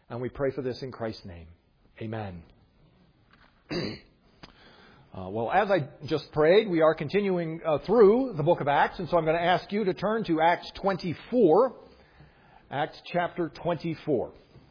And we pray for this in Christ's name. Amen. Well, as I just prayed, we are continuing through the book of Acts. And so I'm going to ask you to turn to Acts 24. Acts chapter 24.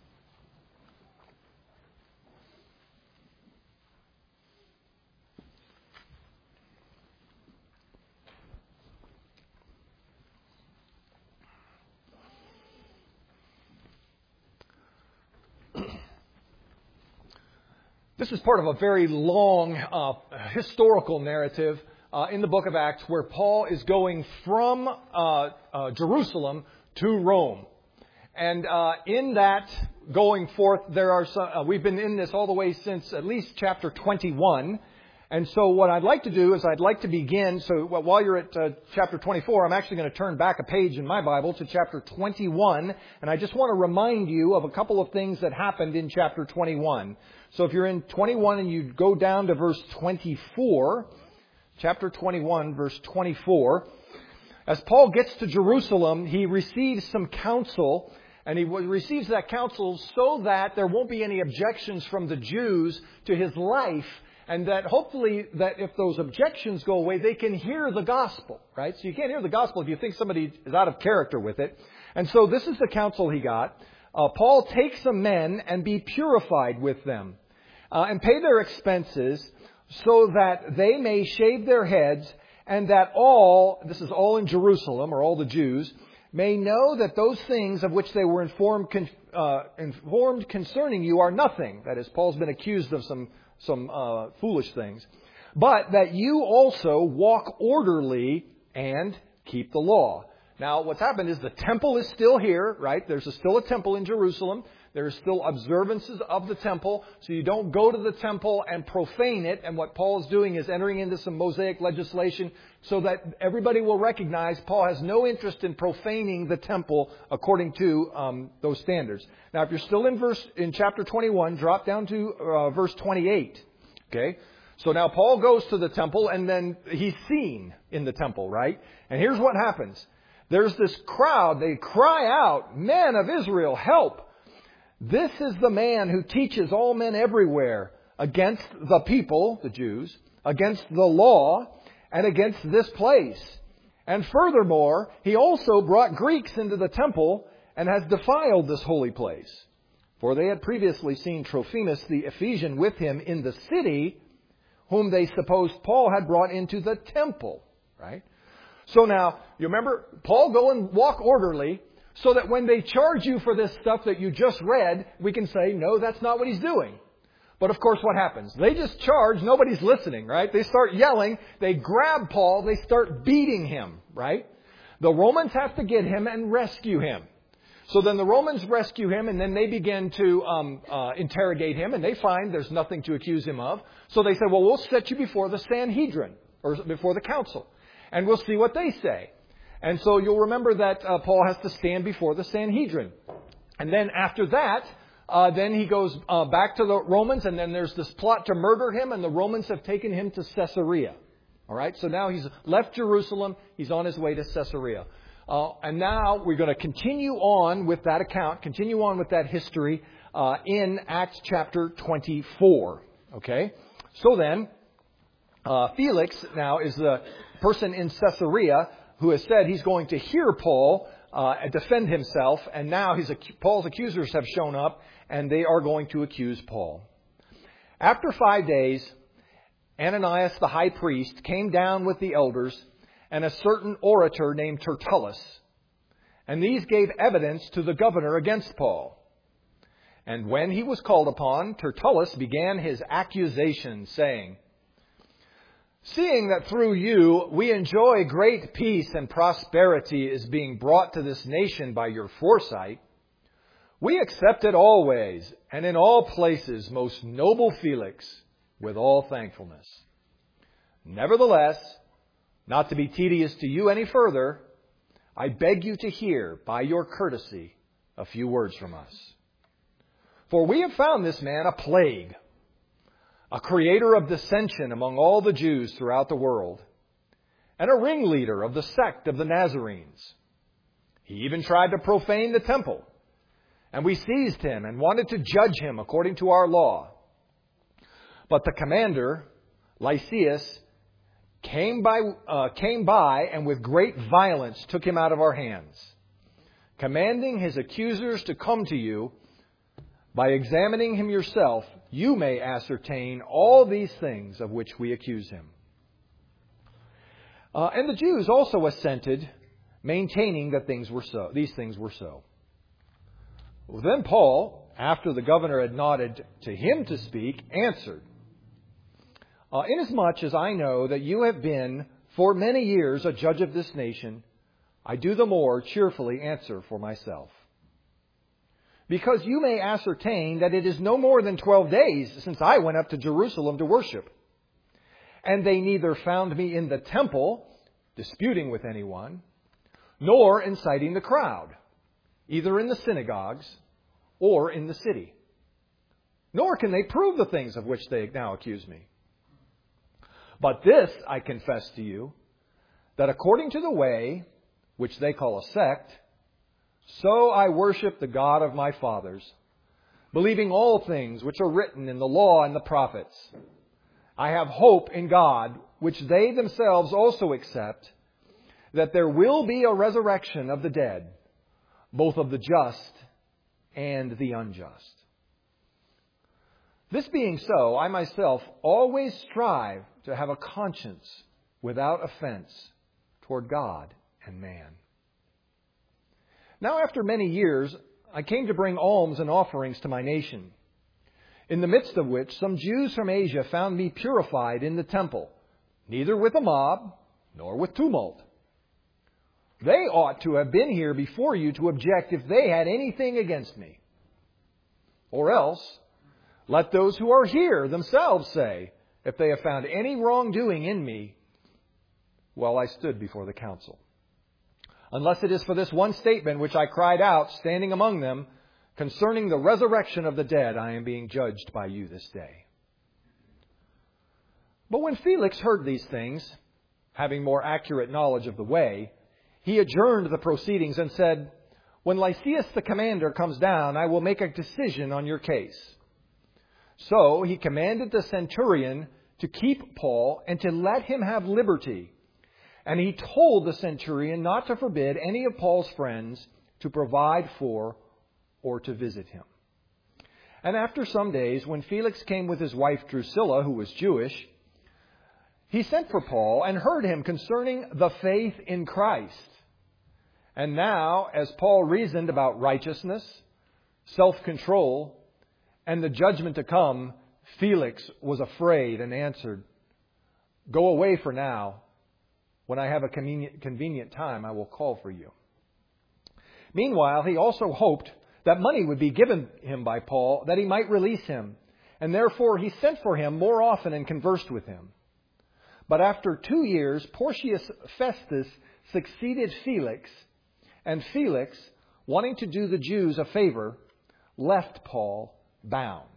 This is part of a very long historical narrative in the book of Acts where Paul is going from Jerusalem to Rome. And in that going forth, there are some, we've been in this all the way since at least chapter 21. And so what I'd like to do is I'd like to begin. So while you're at chapter 24, I'm actually going to turn back a page in my Bible to chapter 21. And I just want to remind you of a couple of things that happened in chapter 21. So if you're in 21 and you go down to verse 24, chapter 21, verse 24, as Paul gets to Jerusalem, he receives some counsel, and he receives that counsel so that there won't be any objections from the Jews to his life, and that hopefully that if those objections go away, they can hear the gospel, right? So you can't hear the gospel if you think somebody is out of character with it. And so this is the counsel he got. Paul, take some men and be purified with them, and pay their expenses so that they may shave their heads, and that all, this is all in Jerusalem, or all the Jews, may know that those things of which they were informed concerning you are nothing. That is, Paul's been accused of some foolish things. But that you also walk orderly and keep the law. Now, what's happened is the temple is still here, right? There's still a temple in Jerusalem. There's still observances of the temple. So you don't go to the temple and profane it. And what Paul is doing is entering into some Mosaic legislation so that everybody will recognize Paul has no interest in profaning the temple according to those standards. Now, if you're still in chapter 21, drop down to verse 28. Okay? So now Paul goes to the temple and then he's seen in the temple, right? And here's what happens. There's this crowd. They cry out, "Men of Israel, help! This is the man who teaches all men everywhere against the people," the Jews, "against the law, and against this place. And furthermore, he also brought Greeks into the temple and has defiled this holy place." For they had previously seen Trophimus the Ephesian with him in the city, whom they supposed Paul had brought into the temple. Right? So now, you remember, Paul, go and walk orderly, so that when they charge you for this stuff that you just read, we can say, no, that's not what he's doing. But of course, what happens? They just charge, nobody's listening, right? They start yelling, they grab Paul, they start beating him, right? The Romans have to get him and rescue him. So then the Romans rescue him, and then they begin to interrogate him, and they find there's nothing to accuse him of. So they say, well, we'll set you before the Sanhedrin, or before the council, and we'll see what they say. And so you'll remember that Paul has to stand before the Sanhedrin. And then after that, then he goes back to the Romans, and then there's this plot to murder him, and the Romans have taken him to Caesarea. All right, so now he's left Jerusalem. He's on his way to Caesarea. And now we're going to continue on with that account, continue on with that history in Acts chapter 24. Okay, so then Felix now is the person in Caesarea who has said he's going to hear Paul defend himself, and now Paul's accusers have shown up, and they are going to accuse Paul. After 5 days, Ananias the high priest came down with the elders and a certain orator named Tertullus, and these gave evidence to the governor against Paul. And when he was called upon, Tertullus began his accusation, saying, "Seeing that through you we enjoy great peace and prosperity is being brought to this nation by your foresight, we accept it always and in all places, most noble Felix, with all thankfulness. Nevertheless, not to be tedious to you any further, I beg you to hear by your courtesy a few words from us. For we have found this man a plague, a creator of dissension among all the Jews throughout the world, and a ringleader of the sect of the Nazarenes. He even tried to profane the temple, and we seized him and wanted to judge him according to our law. But the commander, Lysias, came by and with great violence took him out of our hands, commanding his accusers to come to you. By examining him yourself, you may ascertain all these things of which we accuse him. And the Jews also assented, maintaining that these things were so. Then Paul, after the governor had nodded to him to speak, answered, Inasmuch as I know that you have been for many years a judge of this nation, I do the more cheerfully answer for myself. Because you may ascertain that it is no more than 12 days since I went up to Jerusalem to worship. And they neither found me in the temple, disputing with anyone, nor inciting the crowd, either in the synagogues or in the city. Nor can they prove the things of which they now accuse me. But this I confess to you, that according to the way, which they call a sect, so I worship the God of my fathers, believing all things which are written in the law and the prophets. I have hope in God, which they themselves also accept, that there will be a resurrection of the dead, both of the just and the unjust. This being so, I myself always strive to have a conscience without offense toward God and man. Now after many years, I came to bring alms and offerings to my nation, in the midst of which some Jews from Asia found me purified in the temple, neither with a mob nor with tumult. They ought to have been here before you to object if they had anything against me. Or else, let those who are here themselves say, if they have found any wrongdoing in me while I stood before the council. Unless it is for this one statement which I cried out, standing among them, concerning the resurrection of the dead, I am being judged by you this day. But when Felix heard these things, having more accurate knowledge of the way, he adjourned the proceedings and said, When Lysias the commander comes down, I will make a decision on your case. So he commanded the centurion to keep Paul and to let him have liberty. And he told the centurion not to forbid any of Paul's friends to provide for or to visit him. And after some days, when Felix came with his wife Drusilla, who was Jewish, he sent for Paul and heard him concerning the faith in Christ. And now, as Paul reasoned about righteousness, self-control, and the judgment to come, Felix was afraid and answered, Go away for now. When I have a convenient time, I will call for you. Meanwhile, he also hoped that money would be given him by Paul, that he might release him. And therefore he sent for him more often and conversed with him. But after 2 years, Porcius Festus succeeded Felix, and Felix, wanting to do the Jews a favor, left Paul bound.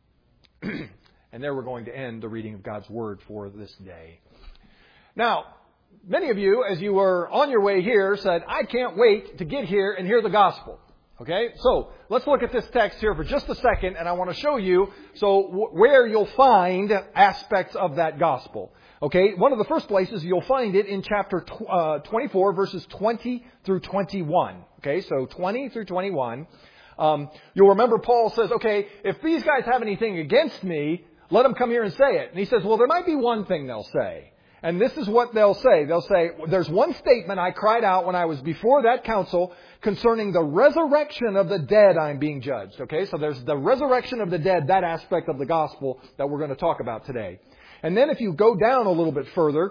And there we're going to end the reading of God's Word for this day. Now, many of you, as you were on your way here, said, I can't wait to get here and hear the gospel. Okay, so let's look at this text here for just a second, and I want to show you where you'll find aspects of that gospel. Okay, one of the first places you'll find it in chapter 24, verses 20 through 21. Okay, so 20 through 21. You'll remember Paul says, okay, if these guys have anything against me, let them come here and say it. And he says, well, there might be one thing they'll say. And this is what they'll say. They'll say, there's one statement I cried out when I was before that council concerning the resurrection of the dead I'm being judged. Okay, so there's the resurrection of the dead, that aspect of the gospel that we're going to talk about today. And then if you go down a little bit further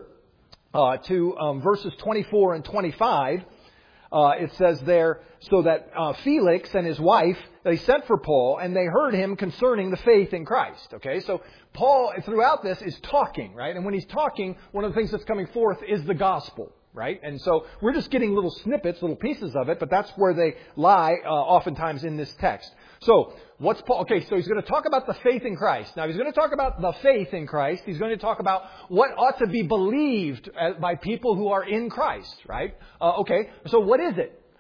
to verses 24 and 25, it says there, so that Felix and his wife, they sent for Paul and they heard him concerning the faith in Christ. Okay, so Paul throughout this is talking, right? And when he's talking, one of the things that's coming forth is the gospel, right? And so we're just getting little snippets, little pieces of it, but that's where they lie oftentimes in this text. So what's Paul? Okay, so he's going to talk about the faith in Christ. Now he's going to talk about the faith in Christ. He's going to talk about what ought to be believed by people who are in Christ, right? Okay, so what is it?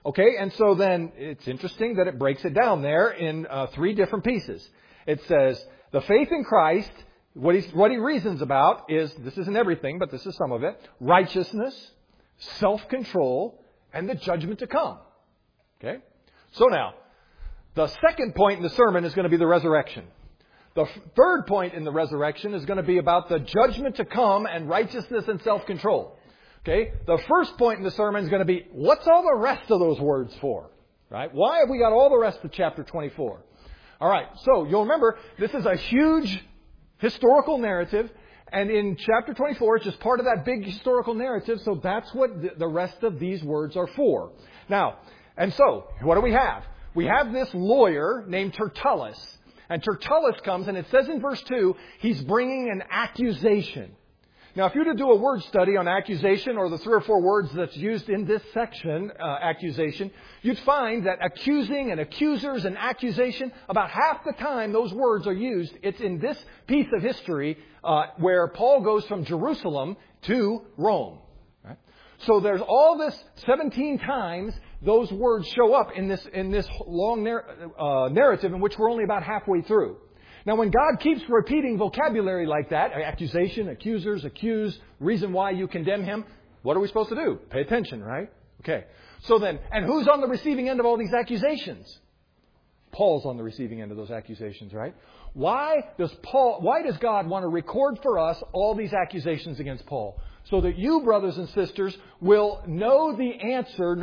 Okay, and so then it's interesting that it breaks it down there in 3 different pieces. It says, the faith in Christ, what he reasons about is, this isn't everything, but this is some of it, righteousness, self-control, and the judgment to come. Okay? So now, the second point in the sermon is going to be the resurrection. The third point in the resurrection is going to be about the judgment to come and righteousness and self-control. Okay? The first point in the sermon is going to be, what's all the rest of those words for? Right? Why have we got all the rest of chapter 24? All right, so you'll remember, this is a huge historical narrative, and in chapter 24, it's just part of that big historical narrative, so that's what the rest of these words are for. Now, and so, what do we have? We have this lawyer named Tertullus, and Tertullus comes, and it says in verse 2, he's bringing an accusation. Now, if you were to do a word study on accusation, or the 3 or 4 words that's used in this section, accusation, you'd find that accusing and accusers and accusation, about half the time those words are used, it's in this piece of history where Paul goes from Jerusalem to Rome. Right? So there's all this 17 times those words show up in this long narrative in which we're only about halfway through. Now, when God keeps repeating vocabulary like that, accusation, accusers, accuse, reason why you condemn him, what are we supposed to do? Pay attention, right? Okay. So then, and who's on the receiving end of all these accusations? Paul's on the receiving end of those accusations, right? Why does God want to record for us all these accusations against Paul? So that you, brothers and sisters, will know the answer,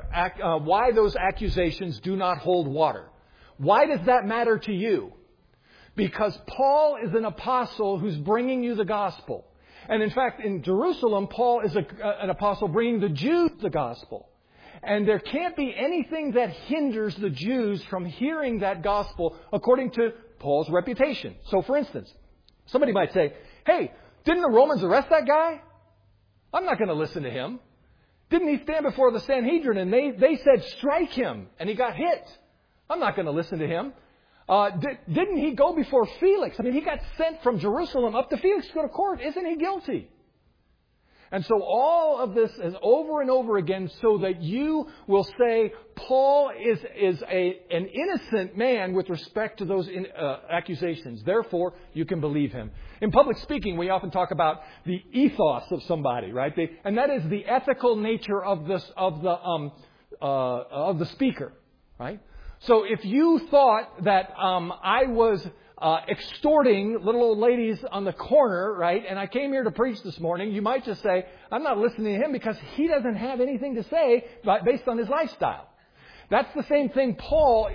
why those accusations do not hold water. Why does that matter to you? Because Paul is an apostle who's bringing you the gospel. And in fact, in Jerusalem, Paul is an apostle bringing the Jews the gospel. And there can't be anything that hinders the Jews from hearing that gospel according to Paul's reputation. So for instance, somebody might say, hey, didn't the Romans arrest that guy? I'm not going to listen to him. Didn't he stand before the Sanhedrin and they said, strike him, and he got hit? I'm not going to listen to him. Didn't he go before Felix? I mean, he got sent from Jerusalem up to Felix to go to court. Isn't he guilty? And so all of this is over and over again so that you will say Paul is an innocent man with respect to those accusations. Therefore, you can believe him. In public speaking, we often talk about the ethos of somebody, right? And that is the ethical nature of the speaker, right? So if you thought that I was extorting little old ladies on the corner, right, and I came here to preach this morning, you might just say, I'm not listening to him because he doesn't have anything to say based on his lifestyle. That's the same thing Paul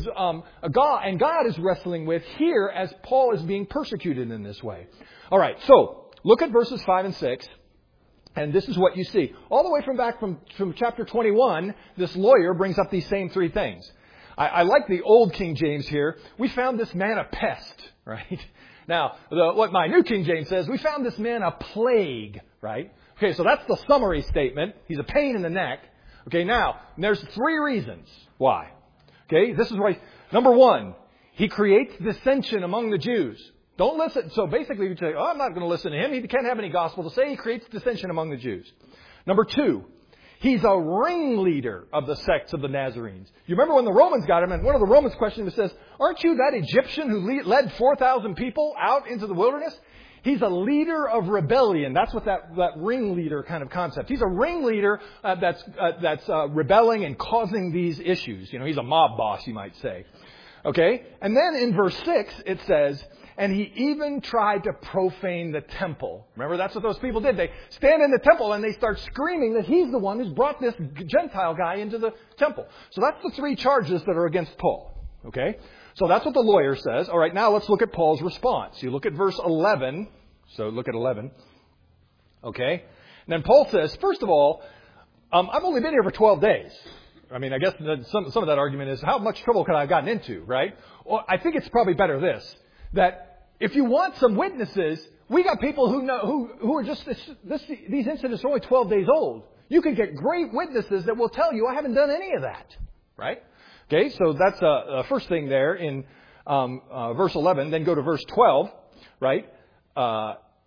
God is wrestling with here as Paul is being persecuted in this way. All right, so look at verses 5 and 6. And this is what you see. All the way from chapter 21, this lawyer brings up these same 3 things. I like the old King James here. We found this man a pest, right? Now, what my new King James says, we found this man a plague, right? Okay, so that's the summary statement. He's a pain in the neck. Okay, now, there's 3 reasons why. Okay, this is why. Number 1, he creates dissension among the Jews. Don't listen. So basically, you say, I'm not going to listen to him. He can't have any gospel to say. He creates dissension among the Jews. Number 2, he's a ringleader of the sects of the Nazarenes. You remember when the Romans got him, and one of the Romans questioned him and says, aren't you that Egyptian who led 4,000 people out into the wilderness? He's a leader of rebellion. That's what that ringleader kind of concept. He's a ringleader that's rebelling and causing these issues. You know, he's a mob boss, you might say. Okay? And then in verse 6, it says, and he even tried to profane the temple. Remember, that's what those people did. They stand in the temple and they start screaming that he's the one who's brought this Gentile guy into the temple. So that's the 3 charges that are against Paul. Okay? So that's what the lawyer says. All right, now let's look at Paul's response. You look at verse 11. So look at 11. Okay? And then Paul says, first of all, I've only been here for 12 days. I mean, I guess some of that argument is, how much trouble could I have gotten into, right? Well, I think it's probably better this. That if you want some witnesses, we got people who are just, these incidents are only 12 days old. You can get great witnesses that will tell you, I haven't done any of that. Right? Okay, so that's the first thing there in verse 11. Then go to verse 12. Right?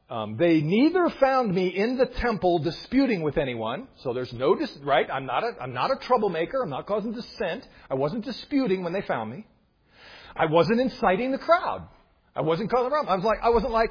They neither found me in the temple disputing with anyone. So there's no, right? I'm not a troublemaker. I'm not causing dissent. I wasn't disputing when they found me. I wasn't inciting the crowd. I wasn't causing a problem. I wasn't like,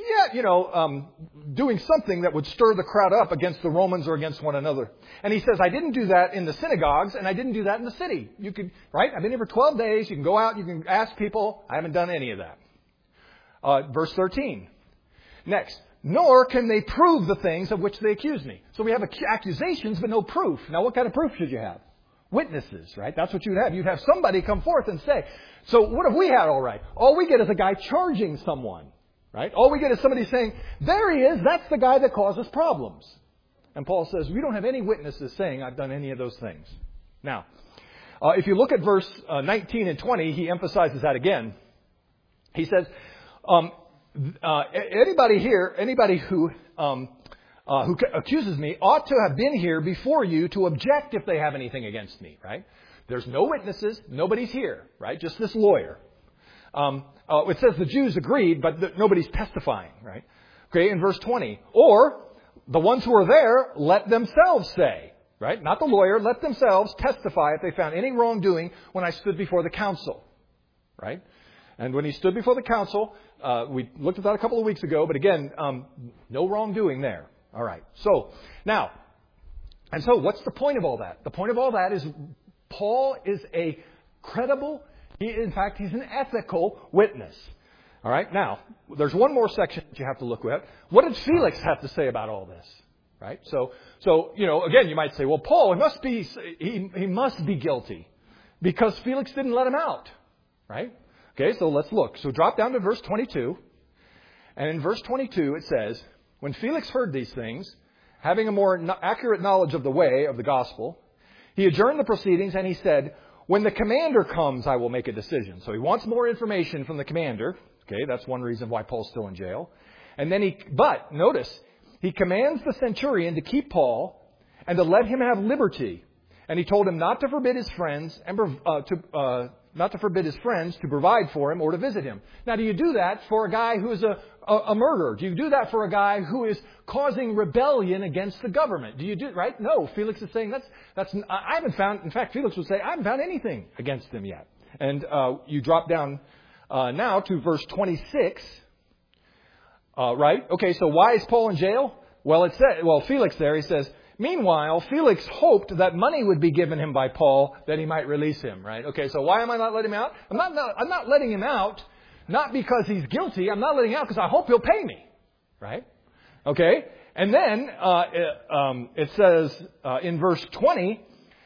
doing something that would stir the crowd up against the Romans or against one another. And he says, I didn't do that in the synagogues, and I didn't do that in the city. You could, right? I've been here for 12 days. You can go out, you can ask people. I haven't done any of that. Verse 13. Next. Nor can they prove the things of which they accuse me. So we have accusations, but no proof. Now, what kind of proof should you have? Witnesses, right? That's what you'd have. You'd have somebody come forth and say. So what have we had all right? All we get is a guy charging someone, right? All we get is somebody saying, there he is, that's the guy that causes problems. And Paul says, we don't have any witnesses saying I've done any of those things. Now, if you look at verse 19 and 20, he emphasizes that again. He says, anybody who accuses me ought to have been here before you to object if they have anything against me, right? There's no witnesses. Nobody's here, right? Just this lawyer. It says the Jews agreed, but nobody's testifying, right? Okay, in verse 20. Or the ones who are there, let themselves say, right? Not the lawyer, let themselves testify if they found any wrongdoing when I stood before the council, right? And when he stood before the council, we looked at that a couple of weeks ago, but again, no wrongdoing there. All right. So what's the point of all that? The point of all that is Paul is a credible, he's an ethical witness. All right. Now, there's one more section that you have to look at. What did Felix have to say about all this? Right. So again, you might say, well, Paul, he must be guilty because Felix didn't let him out. Right. Okay. So let's look. So drop down to verse 22. And in verse 22, it says, when Felix heard these things, having a more accurate knowledge of the way of the gospel, he adjourned the proceedings and he said, when the commander comes, I will make a decision. So he wants more information from the commander. Okay, that's one reason why Paul's still in jail. And then but notice, he commands the centurion to keep Paul and to let him have liberty. And he told him not to forbid his friends to provide for him or to visit him. Now, do you do that for a guy who is a murderer? Do you do that for a guy who is causing rebellion against the government? Do you do right? No. Felix is saying I haven't found. In fact, Felix would say I haven't found anything against him yet. And you drop down now to verse 26. Right? Okay. So why is Paul in jail? Well, Felix there. He says. Meanwhile, Felix hoped that money would be given him by Paul that he might release him, right? Okay, so why am I not letting him out? I'm not letting him out, not because he's guilty. I'm not letting him out because I hope he'll pay me, right? Okay, and then it says in verse 20,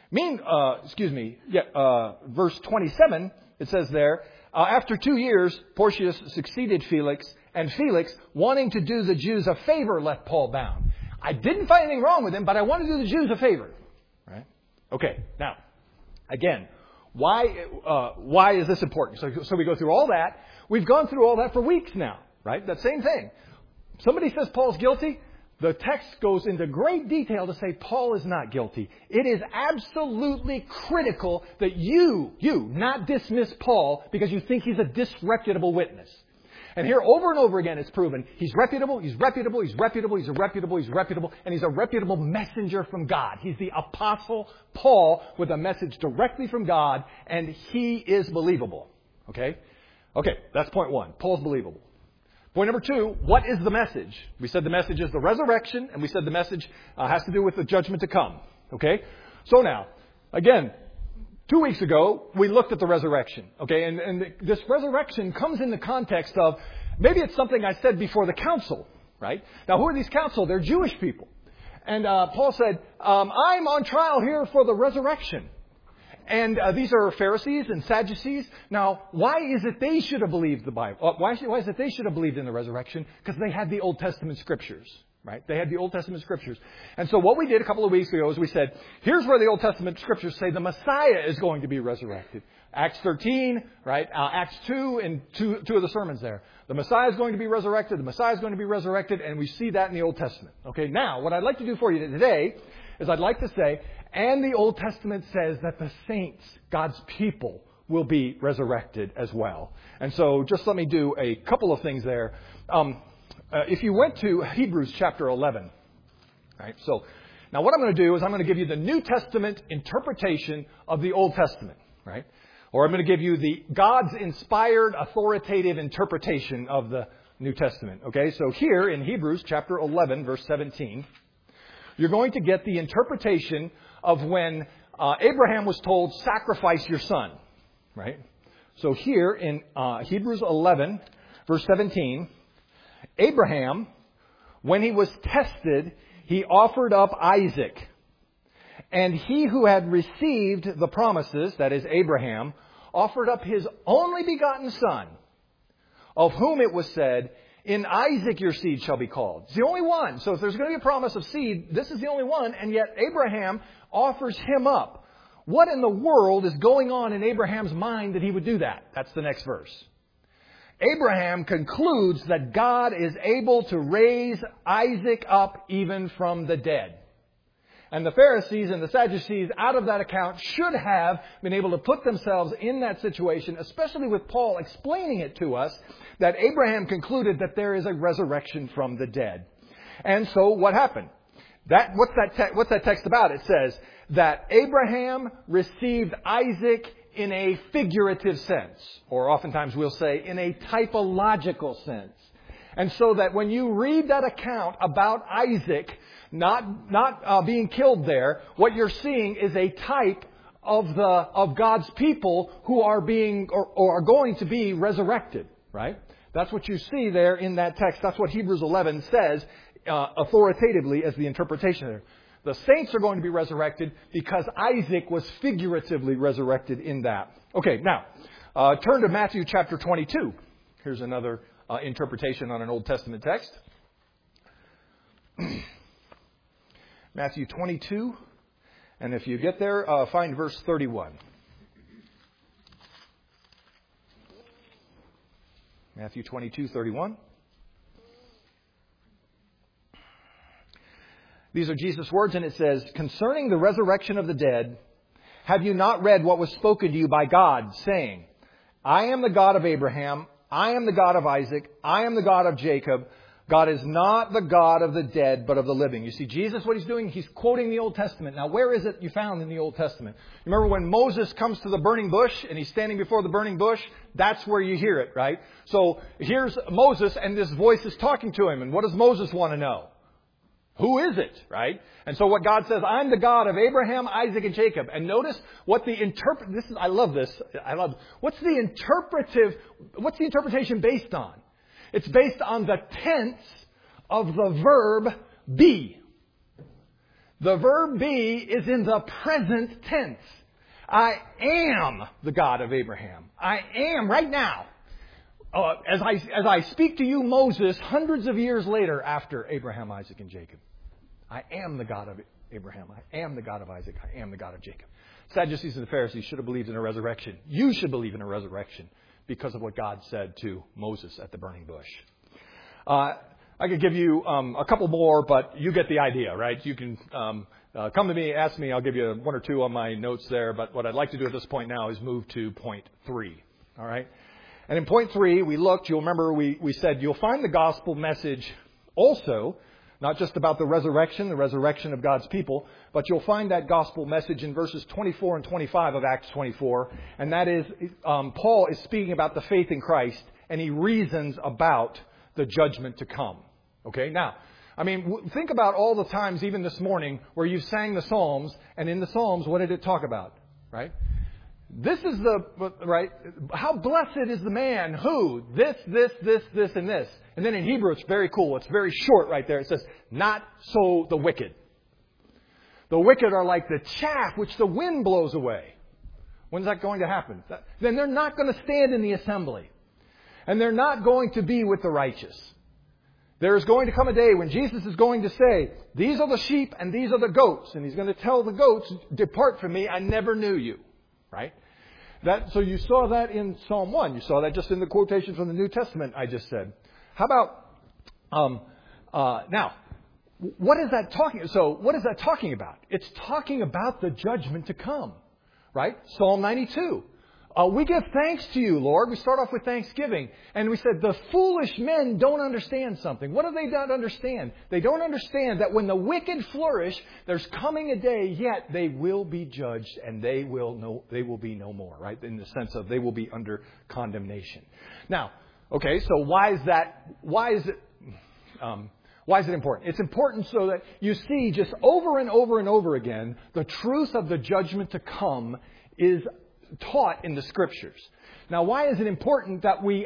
verse 27, it says there, after 2 years, Porcius succeeded Felix, and Felix, wanting to do the Jews a favor, left Paul bound. I didn't find anything wrong with him, but I want to do the Jews a favor. Right? Okay. Now, again, why is this important? So we go through all that. We've gone through all that for weeks now. Right? That same thing. Somebody says Paul's guilty. The text goes into great detail to say Paul is not guilty. It is absolutely critical that you not dismiss Paul because you think he's a disreputable witness. And here, over and over again, it's proven he's reputable, he's reputable, he's reputable, he's reputable, he's reputable, and he's a reputable messenger from God. He's the Apostle Paul with a message directly from God, and he is believable. Okay, that's point one. Paul's believable. Point number two, what is the message? We said the message is the resurrection, and we said the message has to do with the judgment to come. Okay, so now, again, 2 weeks ago, we looked at the resurrection, okay? And this resurrection comes in the context of, maybe it's something I said before the council, right? Now, who are these council? They're Jewish people. And Paul said, I'm on trial here for the resurrection. And these are Pharisees and Sadducees. Now, why is it they should have believed the Bible? Why is it they should have believed in the resurrection? Because they had the Old Testament scriptures. Right? They had the Old Testament scriptures. And so what we did a couple of weeks ago is we said, here's where the Old Testament scriptures say the Messiah is going to be resurrected. Acts 13, right? Acts 2 and two of the sermons there. The Messiah is going to be resurrected. The Messiah is going to be resurrected. And we see that in the Old Testament. Okay, now what I'd like to do for you today is I'd like to say, and the Old Testament says that the saints, God's people, will be resurrected as well. And so just let me do a couple of things there. if you went to Hebrews chapter 11, right? So now what I'm going to do is I'm going to give you the New Testament interpretation of the Old Testament, right? Or I'm going to give you the God's inspired, authoritative interpretation of the New Testament. Okay, so here in Hebrews chapter 11, verse 17, you're going to get the interpretation of when Abraham was told, sacrifice your son, right? So here in Hebrews 11, verse 17, Abraham, when he was tested, he offered up Isaac. And he who had received the promises, that is Abraham, offered up his only begotten son, of whom it was said, in Isaac your seed shall be called. It's the only one. So if there's going to be a promise of seed, this is the only one, and yet Abraham offers him up. What in the world is going on in Abraham's mind that he would do that? That's the next verse. Abraham concludes that God is able to raise Isaac up even from the dead. And the Pharisees and the Sadducees out of that account should have been able to put themselves in that situation, especially with Paul explaining it to us, that Abraham concluded that there is a resurrection from the dead. And so what happened? What's that text about? It says that Abraham received Isaac in a figurative sense, or oftentimes we'll say in a typological sense. And so that when you read that account about Isaac not being killed there, what you're seeing is a type of God's people who are being or are going to be resurrected, right? That's what you see there in that text. That's what Hebrews 11 says authoritatively as the interpretation there. The saints are going to be resurrected because Isaac was figuratively resurrected in that. Okay, now, turn to Matthew chapter 22. Here's another interpretation on an Old Testament text. Matthew 22, and if you get there, find verse 31. Matthew 22:31. These are Jesus' words, and it says, concerning the resurrection of the dead, have you not read what was spoken to you by God, saying, I am the God of Abraham, I am the God of Isaac, I am the God of Jacob. God is not the God of the dead, but of the living. You see, Jesus, what he's doing, he's quoting the Old Testament. Now, where is it you found in the Old Testament? You remember when Moses comes to the burning bush and he's standing before the burning bush? That's where you hear it, right? So here's Moses and this voice is talking to him. And what does Moses want to know? Who is it, right? And so what God says, I'm the God of Abraham, Isaac, and Jacob. And notice what the I love this. What's the interpretation based on? It's based on the tense of the verb be. The verb be is in the present tense. I am the God of Abraham. I am right now. As I speak to you, Moses, hundreds of years later after Abraham, Isaac, and Jacob. I am the God of Abraham. I am the God of Isaac. I am the God of Jacob. Sadducees and the Pharisees should have believed in a resurrection. You should believe in a resurrection because of what God said to Moses at the burning bush. I could give you a couple more, but you get the idea, right? You can come to me, ask me. I'll give you one or two on my notes there. But what I'd like to do at this point now is move to point 3. All right? And in point 3, we looked. You'll remember we said you'll find the gospel message also, not just about the resurrection of God's people, but you'll find that gospel message in verses 24 and 25 of Acts 24. And that is, Paul is speaking about the faith in Christ, and he reasons about the judgment to come. Okay, now, I mean, think about all the times, even this morning, where you sang the Psalms, and in the Psalms, what did it talk about, right? This is right? How blessed is the man who, this, and this. And then in Hebrew, it's very cool. It's very short right there. It says, not so the wicked. The wicked are like the chaff which the wind blows away. When's that going to happen? Then they're not going to stand in the assembly. And they're not going to be with the righteous. There is going to come a day when Jesus is going to say, these are the sheep and these are the goats. And he's going to tell the goats, depart from me, I never knew you. Right? So you saw that in Psalm 1. You saw that just in the quotation from the New Testament I just said. How about, now, what is that talking about? It's talking about the judgment to come. Right? Psalm 92. We give thanks to you, Lord. We start off with thanksgiving. And we said, the foolish men don't understand something. What do they not understand? They don't understand that when the wicked flourish, there's coming a day, yet they will be judged and they will be no more, right? In the sense of they will be under condemnation. Now, okay, so why is it important? It's important so that you see just over and over and over again, the truth of the judgment to come is taught in the Scriptures. Now, why is it important that we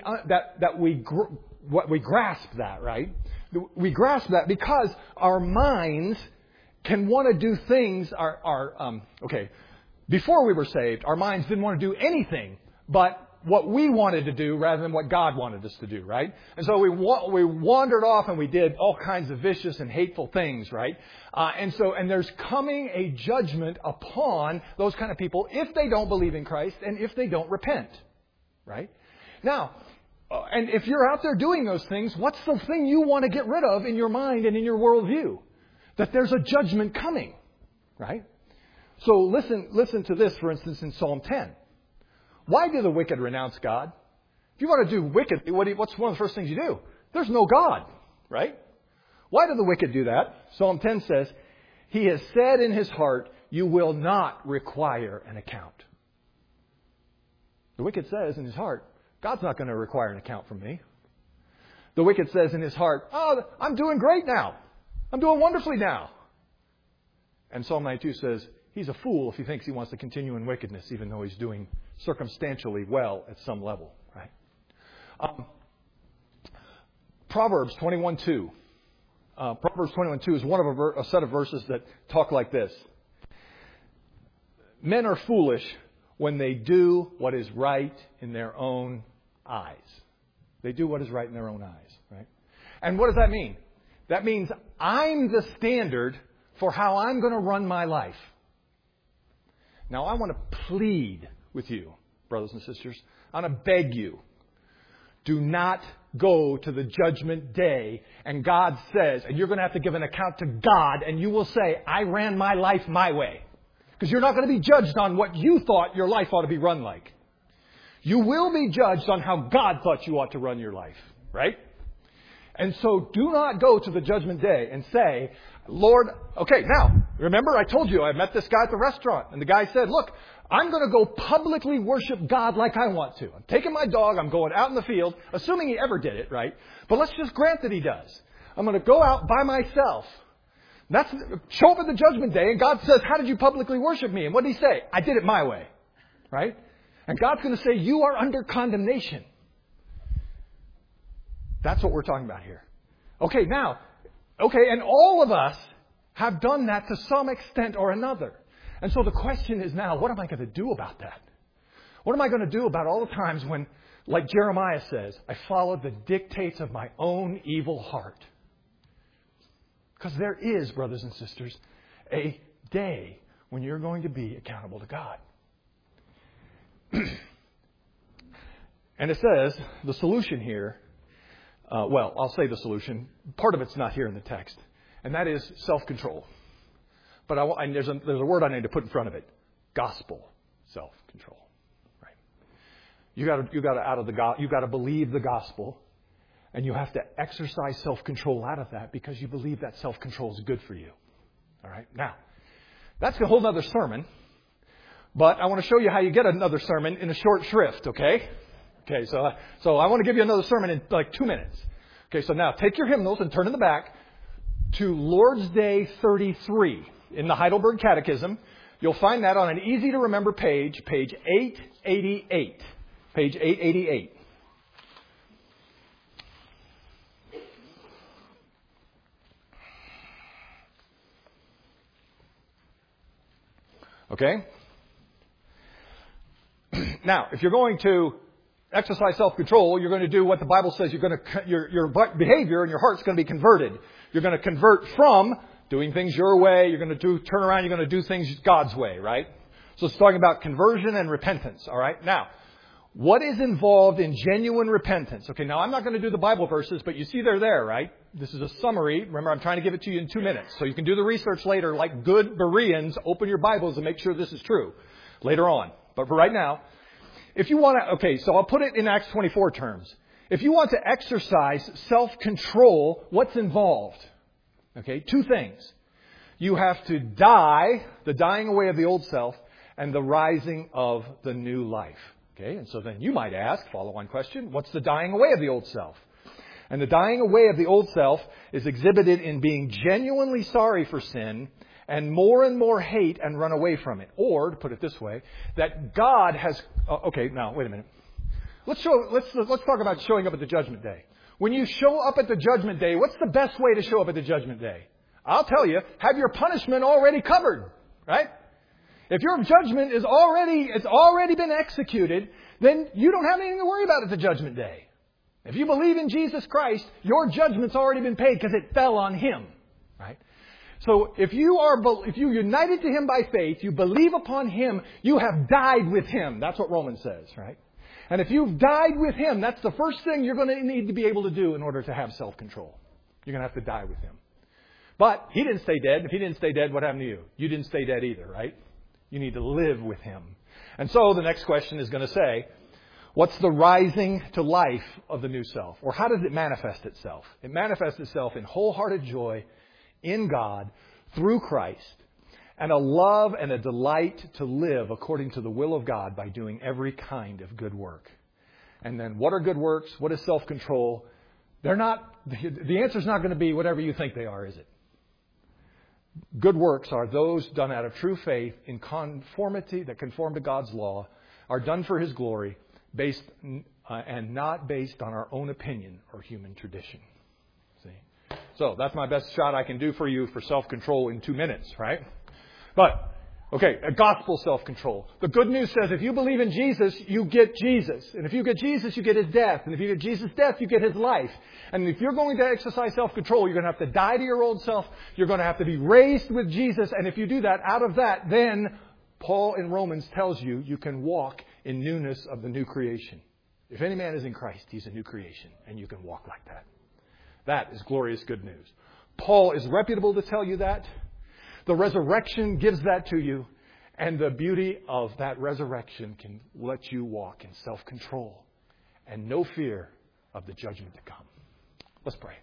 grasp that, right? We grasp that because our minds can want to do things. Before we were saved, our minds didn't want to do anything but what we wanted to do rather than what God wanted us to do, right? And so we wandered off and we did all kinds of vicious and hateful things, right? And there's coming a judgment upon those kind of people if they don't believe in Christ and if they don't repent, right? Now, and if you're out there doing those things, what's the thing you want to get rid of in your mind and in your worldview? That there's a judgment coming, right? So listen to this, for instance, in Psalm 10. Why do the wicked renounce God? If you want to do wicked, what's one of the first things you do? There's no God, right? Why do the wicked do that? Psalm 10 says, he has said in his heart, you will not require an account. The wicked says in his heart, God's not going to require an account from me. The wicked says in his heart, I'm doing great now. I'm doing wonderfully now. And Psalm 92 says, he's a fool if he thinks he wants to continue in wickedness, even though he's doing circumstantially well at some level, right? Proverbs 21:2. Proverbs 21:2 is one of a set of verses that talk like this. Men are foolish when they do what is right in their own eyes. They do what is right in their own eyes, right? And what does that mean? That means I'm the standard for how I'm going to run my life. Now, I want to plead with you, brothers and sisters. I want to beg you. Do not go to the judgment day and God says, and you're going to have to give an account to God, and you will say, I ran my life my way. Because you're not going to be judged on what you thought your life ought to be run like. You will be judged on how God thought you ought to run your life, right? And so do not go to the judgment day and say, Lord, okay, now, remember I told you I met this guy at the restaurant. And the guy said, look, I'm going to go publicly worship God like I want to. I'm taking my dog. I'm going out in the field, assuming he ever did it, right? But let's just grant that he does. I'm going to go out by myself. Show up at the judgment day, and God says, how did you publicly worship me? And what did he say? I did it my way, right? And God's going to say, you are under condemnation. That's what we're talking about here. And all of us have done that to some extent or another. And so the question is now, what am I going to do about that? What am I going to do about all the times when, like Jeremiah says, I followed the dictates of my own evil heart? Because there is, brothers and sisters, a day when you're going to be accountable to God. And it says, the solution here, I'll say the solution. Part of it's not here in the text. And that is self-control. But there's a word I need to put in front of it. Gospel self-control. Right? You got to believe the gospel, and you have to exercise self-control out of that because you believe that self-control is good for you. All right? Now, that's a whole other sermon, but I want to show you how you get another sermon in a short shrift, okay? Okay, so I want to give you another sermon in like 2 minutes. Okay, so now take your hymnals and turn in the back to Lord's Day 33 in the Heidelberg Catechism. You'll find that on an easy-to-remember page 888. Page 888. Okay? Now, if you're going to exercise self-control, you're going to do what the Bible says. Your behavior and your heart's going to be converted. You're going to convert from doing things your way. You're going to turn around. You're going to do things God's way, right? So it's talking about conversion and repentance, all right? Now, what is involved in genuine repentance? Okay, now I'm not going to do the Bible verses, but you see they're there, right? This is a summary. Remember, I'm trying to give it to you in 2 minutes. So you can do the research later like good Bereans. Open your Bibles and make sure this is true later on. But for right now, If you want to, okay, so I'll put it in Acts 24 terms. If you want to exercise self-control, what's involved? Okay, two things. You have to die, the dying away of the old self, and the rising of the new life. Okay, and so then you might ask, follow-on question, what's the dying away of the old self? And the dying away of the old self is exhibited in being genuinely sorry for sin and more hate and run away from it. Or, to put it this way, that God has... okay, now, wait a minute. Let's talk about showing up at the judgment day. When you show up at the judgment day, what's the best way to show up at the judgment day? I'll tell you, have your punishment already covered, right? If your judgment it's already been executed, then you don't have anything to worry about at the judgment day. If you believe in Jesus Christ, your judgment's already been paid because it fell on Him, right? So if you united to Him by faith, you believe upon Him, you have died with Him. That's what Romans says, right? And if you've died with Him, that's the first thing you're going to need to be able to do in order to have self-control. You're going to have to die with Him. But He didn't stay dead. If He didn't stay dead, what happened to you? You didn't stay dead either, right? You need to live with Him. And so the next question is going to say, what's the rising to life of the new self? Or how does it manifest itself? It manifests itself in wholehearted joy in God through Christ and a love and a delight to live according to the will of God by doing every kind of good work. And then what are good works? What is self-control? The answer is not going to be whatever you think they are, is it? Good works are those done out of true faith in conformity, that conform to God's law, are done for His glory, based and not based on our own opinion or human tradition. See? So that's my best shot I can do for you for self-control in 2 minutes, right? But, okay, a gospel self-control. The good news says if you believe in Jesus, you get Jesus. And if you get Jesus, you get His death. And if you get Jesus' death, you get His life. And if you're going to exercise self-control, you're going to have to die to your old self. You're going to have to be raised with Jesus. And if you do that, out of that, then Paul in Romans tells you, you can walk in newness of the new creation. If any man is in Christ, he's a new creation. And you can walk like that. That is glorious good news. Paul is reputable to tell you that. The resurrection gives that to you. And the beauty of that resurrection can let you walk in self-control and no fear of the judgment to come. Let's pray.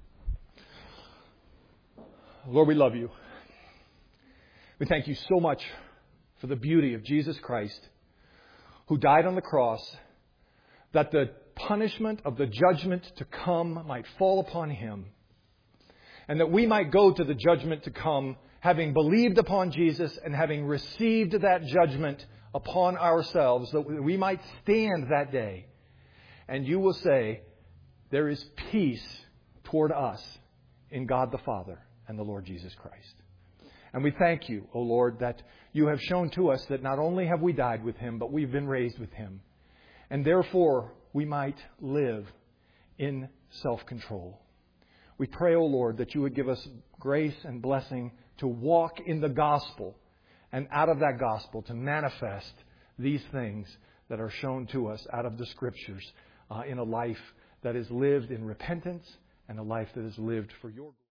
Lord, we love you. We thank you so much for the beauty of Jesus Christ, who died on the cross, that the punishment of the judgment to come might fall upon Him, and that we might go to the judgment to come having believed upon Jesus and having received that judgment upon ourselves, that we might stand that day. And you will say, there is peace toward us in God the Father and the Lord Jesus Christ. And we thank you, O Lord, that you have shown to us that not only have we died with Him, but we've been raised with Him. And therefore, we might live in self-control. We pray, O Lord, that you would give us grace and blessing to walk in the gospel, and out of that gospel to manifest these things that are shown to us out of the Scriptures in a life that is lived in repentance and a life that is lived for your glory.